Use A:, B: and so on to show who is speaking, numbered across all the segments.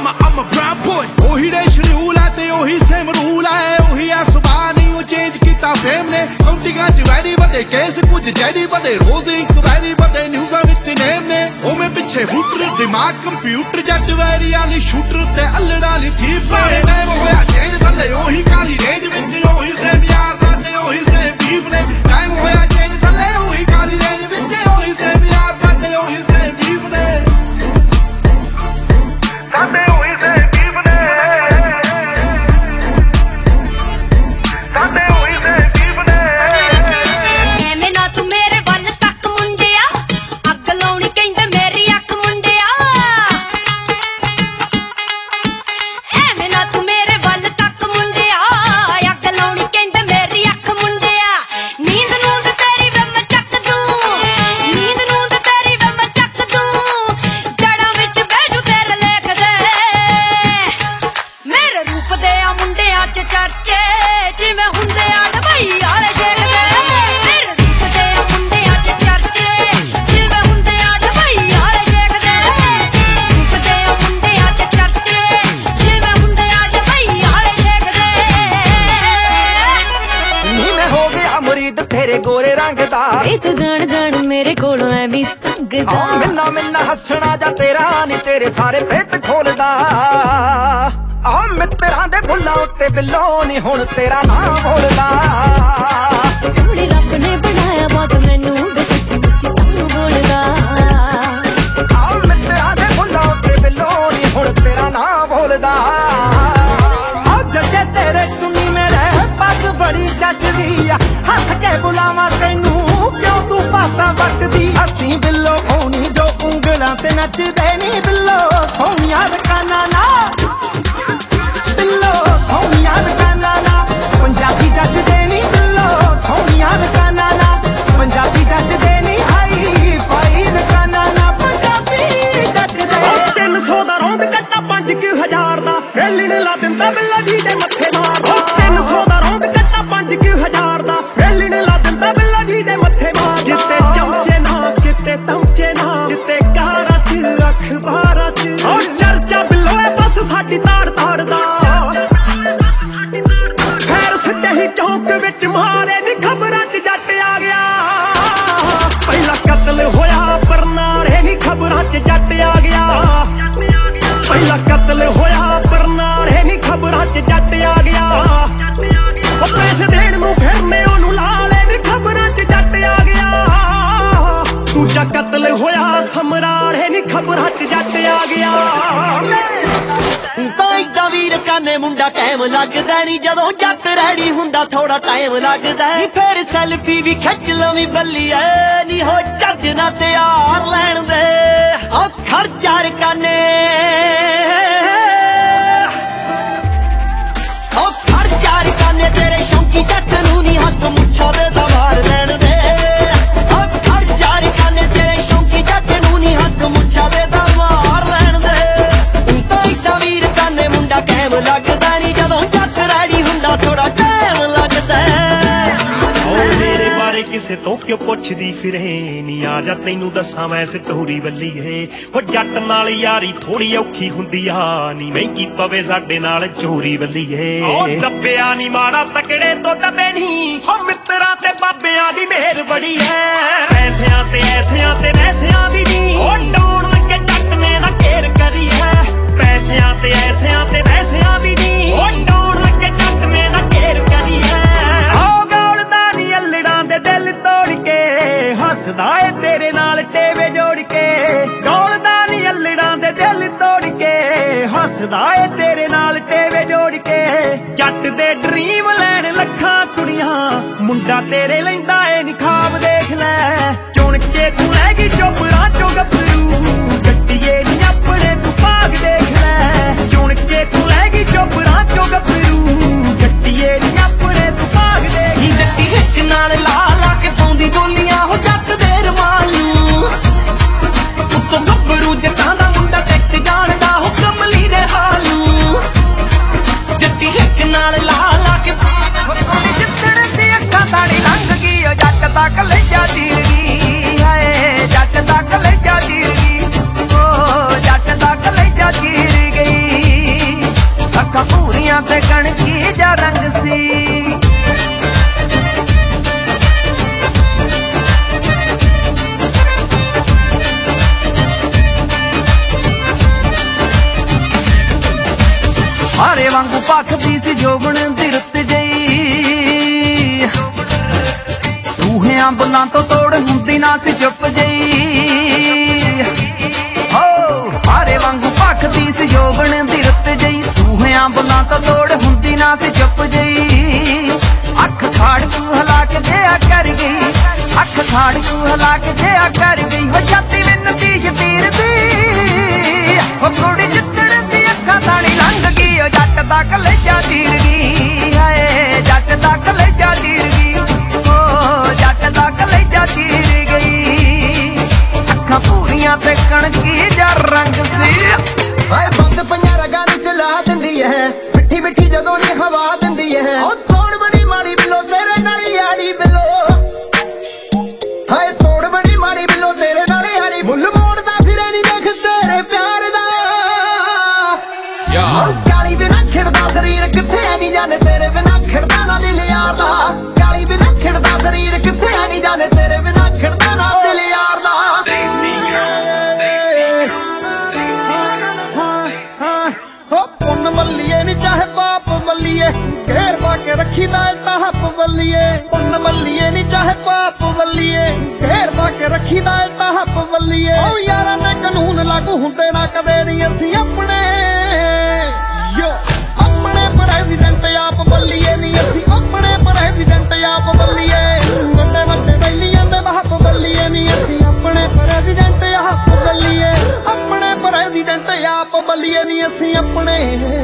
A: I'm a brown boy ਉਹੀ ਰੇਸ਼ਮ rule ਹੈ ਤੇ ਉਹੀ ਸੇਮ ਰੂਲ ਹੈ ਉਹੀ ਆ ਸੁਭਾਅ ਨਹੀਂ ਉਹ ਚੇਂਜ ਕੀਤਾ ਫੇਮ ਨੇ ਕਾਉਂਟਿੰਗਾਂ ਚ ਵੈਰੀ ਵੱਡੇ ਕੇਸ ਕੁਝ ਜੈਰੀ ਵੱਡੇ ਰੋਜ਼ ਇੱਕ ਵੈਰੀ ਵੱਡੇ ਨਿਊਜ਼ਾਂ ਵਿੱਚ ਨੇਮ ਨੇ ਉਹ ਮੈਂ ਪਿੱਛੇ ਹੂਟਰ ਦਿਮਾਗ ਕੰਪਿਊਟਰ ਜੱਟ ਵੈਰੀਆਂ ਲਈ ਸ਼ੂਟਰ ਤੇ ਅਲੜਾ ਲਈ ਥੀਪ ਨੇ ਟਾਈਮ ਹੋਇਆ ਚੇਂਜ ਥੱਲੇ ਉਹੀ ਕਾਲੀ ਰੇਂਜ ਵਿੱਚ ਉਹੀ ਸੇਮ ਯਾਰ ਦਾ ਤੇ ਉਹੀ ਸੇਮ ਬੀਫ ਨੇ ਟਾਈਮ ਹੋਇਆ ਚੇਂਜ ਥੱਲੇ ਉਹੀ ਕਾਲੀ ਰੇਂਜ ਵਿੱਚ ਉਹੀ ਸੇਮ ਯਾਰ ਦਾ ਤੇ ਉਹੀ ਸੇਮ ਬੀਫ ਨੇ ਸਾਡੇ ਉਹੀ ਸੇਮ ਬੀਫ ਨੇ ਸਾਡੇ ਉਹੀ ਸੇਮ ਬੀਫ ਨੇ
B: ਐਵੇਂ ਨਾ ਤੂੰ ਮੇਰੇ ਵੱਲ ਤੱਕ ਮੁੰਡਿਆ ਅੱਗ ਲਾਉਣੀ ਕਹਿੰਦੇ ਮੇਰੀ ਅੱਖ ਮੁੰਡਿਆ ਐਵੇਂ ਨਾ ਤੂੰ ਮੇਰੇ ਵੱਲ ਤੱਕ ਮੁੰਡਿਆ ਅੱਗ ਲਾਉਣੀ ਕਹਿੰਦੇ ਮੇਰੀ ਅੱਖ ਮੁੰਡਿਆ ਨੀਂਦ ਨੂੰਦ ਤੇਰੀ ਵੇ ਮੈਂ ਚੱਕ ਦੂੰ ਨੀਂਦ ਨੂੰਦ ਤੇਰੀ ਵੇ ਮੈਂ ਚੱਕ ਦੂੰ ਜੜਾਂ ਵਿੱਚ ਬੈਠੂ ਤੇਰੇ ਲੇਖ ਦੇ ਮੇਰੇ ਰੂਪ ਦੇ ਆ ਮੁੰਡਿਆਂ ਚ ਚਰਚੇ ਜਿਵੇਂ ਹੁੰਦੇ ਆ ਡਬਈ ਵਾਲੇ ਸ਼ੇਖ ਦੇ ਮੇਰੇ ਰੂਪ ਦੇ ਆ ਮੁੰਡਿਆਂ ਚ ਚਰਚੇ ਜਿਵੇਂ ਹੁੰਦੇ ਆ ਡਬਈ ਵਾਲੇ ਸ਼ੇਖ ਦੇ ਰੂਪ ਦੇ ਆ ਮੁੰਡਿਆਂ ਚ ਚਰਚੇ ਜਿਵੇਂ ਹੁੰਦੇ ਆ ਡਬਈ ਵਾਲੇ ਸ਼ੇਖ ਦੇ
C: ਨੀ ਮੈਂ ਹੋ ਗਿਆ ਮੁਰੀਦ ਤੇਰੇ ਗੋਰੇ ਰੰਗ ਦਾ
D: ਵੇ ਤੂੰ ਜਾਣ ਜਾਣ ਮੇਰੇ ਕੋਲੋਂ ਐਵੇਂ ਸੰਗਦਾ
C: ਮਿੰਨਾ ਮਿੰਨਾ ਹੱਸਣਾ ਜਾਂ ਤੇਰਾ ਨੀ ਤੇਰੇ ਸਾਰੇ ਭੇਤ ਖੋਲਦਾ ਆ ਮਿੱਤਰਾਂ ਦੇ ਬੁੱਲਾਂ ਉੱਤੇ ਬਿੱਲੋ ਨੀ ਹੁਣ ਤੇਰਾ ਨਾਂ ਬੋਲਦਾ
D: ਸੋਹਣੇ ਰੱਬ ਨੇ ਬਣਾਇਆ ਬਹੁਤ ਮੈਨੂੰ ਵੇ ਸੱਚੀ ਮੁੱਚੀ ਤੂੰ ਬੋਲਦਾ
C: ਆ ਮਿੱਤਰਾਂ ਦੇ ਬੁੱਲਾਂ ਉੱਤੇ ਬਿੱਲੋ ਨੀ ਹੁਣ ਤੇਰਾ ਨਾਂ ਬੋਲਦਾ ਆ ਜੱਜੇ ਤੇਰੇ ਚੁੰਨੀ ਮੇਰੇ ਪੱਗ ਬੜੀ ਜੱਜਦੀ ਆ ਹੱਸ ਕੇ ਬੁਲਾਵਾਂ ਤੈਨੂੰ ਕਿਉਂ ਤੂੰ ਪਾਸਾ ਵਟਦੀ ਅਸੀਂ ਬਿੱਲੋ ਹੋਣੀ ਜੋ ਉਂਗਲਾਂ ਤੇ ਨੱਚਦੇ ਨੀ ਬਿੱਲੋ ਸੋਹਣੀਆਂ ਦੁਕਾਨਾਂ ਨਾ ਬਿੱਲੋ ਸੋਹਣੀਆਂ ਦੁਕਾਨਾਂ ਨਾ ਪੰਜਾਬੀ ਜੱਜਦੇ ਨੀ ਬਿੱਲੋ ਸੋਹਣੀਆਂ ਦੁਕਾਨਾਂ ਨਾ ਪੰਜਾਬੀ ਜੱਜਦੇ ਨੀ ਹਾਈ ਫਾਈ ਦੁਕਾਨਾਂ ਨਾ ਪੰਜਾਬੀ ਜੱਜਦੇ 300 ਦਾ ਰੌਂਦ ਕੱਟਾ 5000 ਦਾ ਵੇਲਣ ਲਾ ਦਿੰਦਾ ਬਿੱਲਾ ਜੀ ਦੇ ਮੱਥੇ ਮਾਰਦਾ 300 ਦਾ ਰੌਂਦ ਕੱਟਾ 5000 ਦਾ ਵੇਲਣ ਲਾ ਦਿੰਦਾ ਬਿੱਲਾ ਜੀ ਦੇ ਮੱਥੇ ਮਾਰਦਾ ਜਿੱਤੇ ਚਮਚੇ ਨਾ ਕਿਤੇ ਤਮਚੇ ਨਾ ਜਿੱਤੇ ਕਾਰਾਂ ਚ ਅਖਬਾਰਾਂ ਚ ਉਹ ਚਰਚਾ ਬਿੱਲੋ ਏ ਬਸ ਸਾਡੀ ਤਾੜ ਤਾੜਦਾ ਫੇਰ ਸਿੱਧੇ ਹੀ ਚੌਂਕ ਵਿੱਚ ਮਾਰੇ ਨੀ ਖਬਰਾਂ ਚ ਜੱਟ ਆ ਗਿਆ ਪਹਿਲਾ ਕਤਲ ਹੋਇਆ ਬਰਨਾਲੇ ਨੀ ਖਬਰਾਂ ਚ ਜੱਟ ਆ ਗਿਆ ਪਹਿਲਾ ਕਤਲ ਹੋਇਆ ਬਰਨਾਲੇ ਨੀ ਖਬਰਾਂ ਚ ਜੱਟ ਆ ਗਿਆ ਉਹ ਪੈਸੇ ਦੇਣ ਨੂੰ ਫਿਰਨੇ ਉਹਨੂੰ ਲਾ ਲੈ ਨੀ ਖਬਰਾਂ ਚ ਜੱਟ ਆ ਗਿਆ ਦੂਜਾ ਕਤਲ ਹੋਇਆ ਸਮਰਾਲੇ ਨੀ ਖਬਰਾਂ ਚ ਜੱਟ ਆ ਗਿਆ
E: ਤਾਂ ਇਦਾਂ ਵੀਰ ਕਾਨੇ ਮੁੰਡਾ ਟਾਈਮ ਲੱਗਦਾ ਨੀ ਜਦੋਂ ਜੱਟ ਰੈਡੀ ਹੁੰਦਾ ਥੋੜਾ ਟਾਈਮ ਲੱਗਦਾ ਨੀ ਫੇਰ ਸੈਲਫੀ ਵੀ ਖਿੱਚ ਲਵੀਂ ਬੱਲੀਏ ਨੀ ਹੋ ਚੱਜ ਨਾ ਤਿਆਰ ਲੈਣ ਦੇ ਆ ਖਰਚਾ ਰਕਾਨੇ ਉਹ ਖਰਚਾ ਰਕਾਨੇ ਤੇਰੇ ਸ਼ੌਂਕੀ ਜੱਟ ਨੂੰ ਨੀ ਹੱਥ ਮੁੱਛਾਂ ਦੇ ਦਵਾਰ ਲੈਣ ਦੇ ਆ ਖਰਚਾ ਰਕਾਨੇ ਤੇਰੇ ਸ਼ੌਂਕੀ ਜੱਟ ਨੂੰ ਨੀ ਹੱਥ ਮੁੱਛਾਂ ਦੇ ਦਵਾਰ ਲੈਣ ਦੇ ਵੀਰ ਕਾਨੇ ਮੁੰਡਾ ਟਾਈਮ ਲੱਗਦਾ ਨੀ ਜਦੋਂ ਜੱਟ ਰੈਡੀ ਹੁੰਦਾ ਥੋੜਾ ਟਾਈਮ ਲੱਗਦਾ
F: ਉਹ ਮੇਰੇ ਬਾਰੇ ਕਿਸੇ ਤੋਂ ਕਿਉਂ ਪੁੱਛਦੀ ਫਿਰੇ ਨੀ ਆ ਜਾ ਤੈਨੂੰ ਦੱਸਾਂ ਮੈਂ ਸਟੋਰੀ ਵੱਲੀਏ ਉਹ ਜੱਟ ਨਾਲ ਯਾਰੀ ਥੋੜੀ ਔਖੀ ਹੁੰਦੀ ਆ ਨੀ ਮਹਿੰਗੀ ਪਵੇ ਸਾਡੇ ਨਾਲ ਚੋਰੀ ਵੱਲੀਏ ਉਹ ਦੱਬਿਆ ਨੀ ਮਾੜਾ ਤਕੜੇ ਤੋਂ ਦੱਬੇ ਨੀ ਹੋ ਮਿੱਤਰਾਂ ਤੇ ਬਾਬਿਆਂ ਦੀ ਮਿਹਰ ਬੜੀ ਐ ਪੈਸਿਆਂ ਤੇ ਐਸਿਆਂ ਤੇ ਵੈਸਿਆਂ ਦੀ ਨੀ ਉਹ ਡਾਉਣ ਲੱਗੇ ਜੱਟ ਨੇ ਨਾ ਘੇਰ ਕਰੀ ਐ ਪੈਸਿਆਂ ਤੇ ਐਸਿਆਂ ਤੇ ਵੈਸਿਆਂ ਦੀ ਨੀ ਉਹ ਡਾਉਣ ਲੱਗੇ ਜੱਟ ਨੇ ਨਾ ਘੇਰ ਕਰੀ ਐ
C: ਆਹ ਗੌਲਦਾ ਨੀ ਅਲੜਾਂ ਦੇ ਦਿਲ ਤੋੜ ਕੇ ਹੱਸਦਾ ਏ ਤੇਰੇ ਨਾਲ ਟੇਵੇ ਜੋੜ ਕੇ ਗੌਲਦਾ ਨੀ ਅਲੜਾਂ ਦੇ ਦਿਲ ਤੋੜ ਕੇ ਹੱਸਦਾ ਏ ਤੇਰੇ ਨਾਲ ਟੇਵੇ ਜੋੜ ਕੇ ਜੱਟ ਦੇ ਡ੍ਰੀਮ ਲੈਣ ਲੱਖਾਂ ਕੁੜੀਆਂ ਮੁੰਡਾ ਤੇਰੇ ਲੈਂਦਾ ਏ ਨੀ ਖਾਬ ਦੇਖ ਲੈ ਚੁਣ ਕੇ ਤੂੰ ਲੈ ਗਈ ਚੋਪੜਾਂ ਚੋਂ ਗੱਭਰੂ ਗੱਡੀਏ ਨੀ ਆਪਣੇ ਤੂੰ ਭਾਗ ਦੇਖ ਲੈ ਚੁਣ ਕੇ ਤੂੰ ਲੈ ਗਈ ਚੋਪੜਾਂ ਚੋਂ ਗੱਭਰੂ ਗੱਡੀਏ ਨੀ ਆਪਣੇ ਤੂੰ ਭਾਗ ਦੇਖ
E: ਨੀ ਜੱਟੀ ਹਿੱਕ ਨਾਲ ਲਾ ਲਾ ਕੇ ਪਾਉਂਦੀ ਗੋਲੀਆਂ ਹੋ ਜੱਟ ਦੇ ਰਮਾਲ ਨੂੰ ਉੱਤੋਂ ਗੱਭਰੂ ਜੱਟਾਂ ਦਾ ਮੁੰਡਾ ਟਿਕ ਜਾਣਦਾ ਹੋ ਕਮਲੀ ਦੇ ਹਾਲ ਨੂੰ ਜੱਟੀ ਹਿੱਕ ਨਾਲ ਲਾ ਲਾ ਕੇ
C: ਜਿੱਤਣ ਦੀ ਅੱਖਾਂ ਤਾੜੀ ਲੰਘ ਗਈ ਉਹ ਜੱਟ ਤੱਕ ਲੈ ਜਾ ਤੀਰ ਗਈ ਹੈ ਜੱਟ ਤੱਕ ਭਖਦੀ ਸੀ ਜੋਬਨ ਦੀ ਰੁੱਤ ਜਈ ਸੂਹਿਆਂ ਬੁੱਲਾਂ ਤੋਂ ਤੋੜ ਹੁੰਦੀ ਨਾ ਸੀ ਚੁੱਪ ਜਈ ਹੋ ਹਾਰੇ ਵਾਂਗੂ ਭਖਦੀ ਸੀ ਜੋਬਨ ਦੀ ਰੁੱਤ ਜਈ ਸੂਹਿਆਂ ਬੁੱਲਾਂ ਤੋਂ ਤੋੜ ਹੁੰਦੀ ਨਾ ਸੀ ਚੁੱਪ ਜਈ ਅੱਖ ਖਾੜ ਤੂੰ ਹਲਾ ਕੇ ਜਿਆ ਕਰ ਗਈ ਅੱਖ ਖਾੜ ਤੂੰ ਹਲਾ ਕੇ ਜਿਆ ਕਰ ਗਈ ਹੋ ਛਾਤੀ ਮੈਨੂੰ ਤੀਸ਼ ਤੀਰ ਦੀ ਹੋ ਕੁੜੀ ਜਿੱਤਣ ਦੀ ਅੱਖਾਂ ਤਾਣੀ ਲੰਘ ਗਈ ਓ ਜੱਟ ਦਾ ਕਲੇਜਾ ਚੀਰ ਗਈ ਹਾਏ ਜੱਟ ਦਾ ਕਲੇਜਾ ਚੀਰ ਗਈ ਓ ਜੱਟ ਦਾ ਕਲੇਜਾ ਚੀਰ ਗਈ ਅੱਖਾਂ ਪੂਰੀਆਂ ਤੇ ਕਣਕੀ ਜਾ ਰੰਗ ਸੀ
E: ਹਾਏ ਬੰਦ ਪੰਜਾ ਰਗਾਂ ਨੂੰ ਚਲਾ ਦਿੰਦੀ ਐ ਮਿੱਠੀ ਮਿੱਠੀ ਜਦੋਂ ਨੀ ਹਵਾ ਦਿੰਦੀ ਐ ਉਹ ਤੋੜ ਬੜੀ ਮਾੜੀ ਬਿੱਲੋ ਤੇਰੇ ਨਾਲ ਯਾਰੀ ਬਿੱਲੋ ਹਾਏ ਤੋੜ ਬੜੀ ਮਾੜੀ ਬਿੱਲੋ ਤੇਰੇ ਨਾਲ ਯਾਰੀ ਮੁੱਲ ਮੋੜਦਾ ਫਿਰੇ ਨੀ ਦੇਖ ਤੇਰੇ ਪਿਆਰ ਦਾ ਉਹ ਕਾਲੀ ਬਿਨਾ ਖਿੜਦਾ ਸਰੀਰ ਕਿੱਥੇ ਐ ਨੀ ਜਾਣੇ ਤੇਰੇ ਬਿਨਾ ਖਿੜਦਾ ਨਾ ਦਿਲ ਯਾਰ ਦਾ ਕਾਲੀ ਬਿਨਾ ਖਿੜਦਾ ਸਰੀਰ ਕਿੱਥੇ ਐ ਨੀ ਜਾਣੇ ਤੇਰੇ ਬਿਨਾ ਖਿੜਦਾ ਨਾ ਦਿਲ ਯਾਰ ਦਾ ਪੁੰਨ ਮੱਲੀਏ ਨੀ ਚਾਹੇ ਪਾਪ ਮੱਲੀਏ ਘੇਰ ਪਾ ਕੇ ਰੱਖੀ ਦਾ ਟਾਪ ਵੱਲੀਏ ਪੁੰਨ ਮੱਲੀਏ ਨੀ ਚਾਹੇ ਪਾਪ ਵੱਲੀਏ ਘੇਰ ਪਾ ਕੇ ਰੱਖੀ ਦਾ ਟਾਪ ਵੱਲੀਏ ਓ ਯਾਰਾਂ ਦੇ ਕਾਨੂੰਨ ਲਾਗੂ ਹੁੰਦੇ ਨਾ ਕਦੇ ਨਹੀਂ ਅਸੀਂ ਆਪਣੇ ਆਪਣੇ ਪ੍ਰੈਜ਼ੀਡੈਂਟ ਆਪ ਵੱਲੀਏ ਨੀ ਅਸੀਂ ਆਪਣੇ ਪ੍ਰੈਜ਼ੀਡੈਂਟ ਆਪ ਵੱਲੀਏ ਵੱਡੇ ਵੱਡੇ ਬੈਲੀਆਂ ਦੇ ਬਾਪ ਵੱਲੀਏ ਨੀ ਅਸੀਂ ਆਪਣੇ ਪ੍ਰੈਜ਼ੀਡੈਂਟ ਆਪ ਵੱਲੀਏ ਆਪਣੇ ਪ੍ਰੈਜ਼ੀਡੈਂਟ ਆਪ ਵੱਲੀਏ ਨੀ ਅਸੀਂ ਆਪਣੇ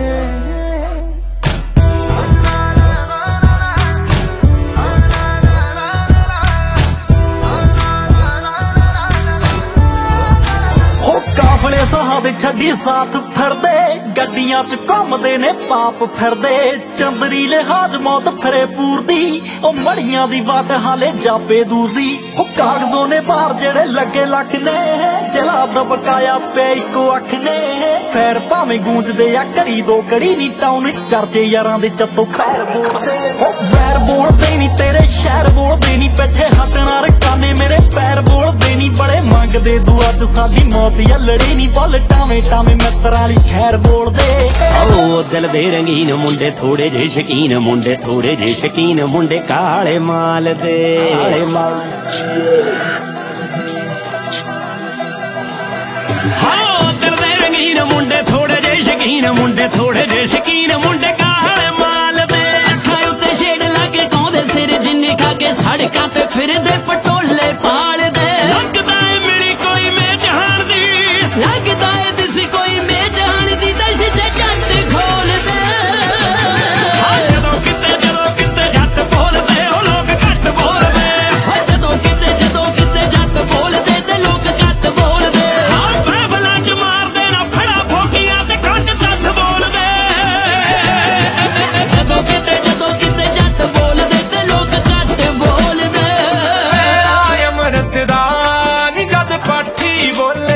E: ਕਾਫਲੇ ਸਹਾਦੇ ਛੱਡੀ ਸਾਥ ਫਿਰਦੇ ਗੱਡੀਆਂ ਚ ਘੁੰਮਦੇ ਨੇ ਪਾਪ ਫਿਰਦੇ ਚੰਦਰੀ ਲਿਹਾਜ਼ ਮੌਤ ਫਿਰੇ ਪੂਰਦੀ ਉਹ ਮੜੀਆਂ ਦੀ ਵਾਟ ਹਾਲੇ ਜਾਪੇ ਦੂਰ ਦੀ ਉਹ ਕਾਗਜ਼ੋਂ ਨੇ ਬਾਹਰ ਜਿਹੜੇ ਲੱਗੇ ਲੱਖ ਨੇ ਜਲਾ ਦਬਕਾਇਆ ਪੇ ਇੱਕੋ ਅੱਖ ਨੇ ਫੈਰ ਭਾਵੇਂ ਗੂੰਜਦੇ ਆ ਘੜੀ ਦੋ ਕੜੀ ਨੀ ਟਾਉਨ ਚਰਚੇ ਯਾਰਾਂ ਦੇ ਚੱਤੋਂ ਪੈਰ ਬੋਲਦੇ ਉਹ ਵੈਰ ਬੋਲਦੇ ਨੀ ਤੇਰੇ ਸ਼ਹਿਰ ਬੋਲਦੇ ਨੀ ਪਿੱਛੇ ਹਟਣਾ ਰਕਾਨੇ ਮੇਰੇ ਪੈਰ ਬੋਲਦੇ ਨੀ ਬੜੇ ਮੰਗਦੇ ਤੂੰ ਅੱਜ ਸਾਡੀ ਮੌਤ ਯਾ ਲੜੀ ਨੀ ਬੋਲ ਟਾਵੇਂ ਟਾਵੇਂ ਮਿੱਤਰਾਂ ਲਈ ਖੈਰ ਬੋਲਦੇ
G: ਓ ਦਿਲ ਦੇ ਰੰਗੀਨ ਮੁੰਡੇ ਥੋੜੇ ਜੇ ਸ਼ਕੀਨ ਮੁੰਡੇ ਥੋੜੇ ਜੇ ਸ਼ਕੀਨ ਮੁੰਡੇ ਕਾਲੇ ਮਾਲ ਦੇ ਹਾਂ ਦਿਲ ਦੇ ਰੰਗੀਨ ਮੁੰਡੇ ਥੋੜੇ ਜੇ ਸ਼ਕੀਨ ਮੁੰਡੇ ਥੋੜੇ ਜੇ ਸ਼ਕੀਨ ਮੁੰਡੇ ਕਾਲੇ ਮਾਲ ਦੇ ਅੱਖਾਂ ਉੱਤੇ ਛੇੜ ਲਾ ਕੇ ਕੌਂਦੇ ਸਿਰ ਜਿੰਨੇ ਖਾ ਕੇ ਸੜਕਾਂ ਤੇ ਫਿਰਦੇ ਪਟੋਲੇ ਪਾਲਦੇ ਲੱਗਦਾ ਏ ਮਿਲੀ ਕੋਈ ਮੈਂ ਜਹਾਨ ਦੀ ਲੱਗਦਾ ਏ ਦਿਸ ਕੋਈ ਮੈਂ ਜਹਾਨ ਦੀ ਦਸ਼ ਜੱਟ ਖੋਲਦੇ ਜਦੋਂ ਕਿਤੇ ਜੱਟ ਬੋਲਦੇ ਉਹ ਲੋਕ ਘੱਟ ਬੋਲਦੇ ਜਦੋਂ ਕਿਤੇ ਜੱਟ ਬੋਲਦੇ ਤੇ ਲੋਕ ਘੱਟ ਬੋਲਦੇ ਹਾਂ ਬੈਬਲਾਂ ਚ ਮਾਰਦੇ ਨਾ ਫੜਾ ਫੋਕੀਆਂ ਤੇ ਖੰਡ ਤੱਥ ਬੋਲਦੇ ਜਦੋਂ ਕਿਤੇ ਜੱਟ ਬੋਲਦੇ ਤੇ ਲੋਕ ਘੱਟ ਬੋਲਦੇ
H: ਅਮਰਤ ਦਾ ਨੀ ਜਦ ਪਾਠੀ ਬੋਲੇ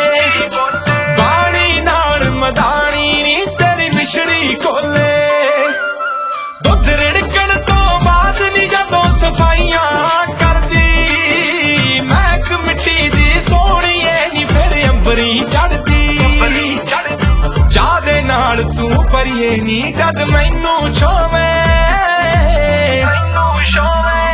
H: ਬਾਣੀ ਨਾਲ ਮਦਾਨੀ ਨੀ ਤੇਰੀ ਮਿਸ਼ਰੀ ਖੋਲੇ ਦੁੱਧ ਰਿੜਕਣ ਤੋਂ ਬਾਅਦ ਨੀ ਜਦੋਂ ਸਫਾਈਆਂ ਕਰਦੀ ਮਹਿਕ ਮਿੱਟੀ ਦੀ ਸੋਹਣੀਏ ਨੀ ਫਿਰ ਅੰਬਰੀ ਚੜਦੀ ਚਾਹ ਦੇ ਨਾਲ ਤੂੰ ਪਰੀਏ ਨੀ ਜਦ ਮੈਨੂੰ ਛੋਵੇਂ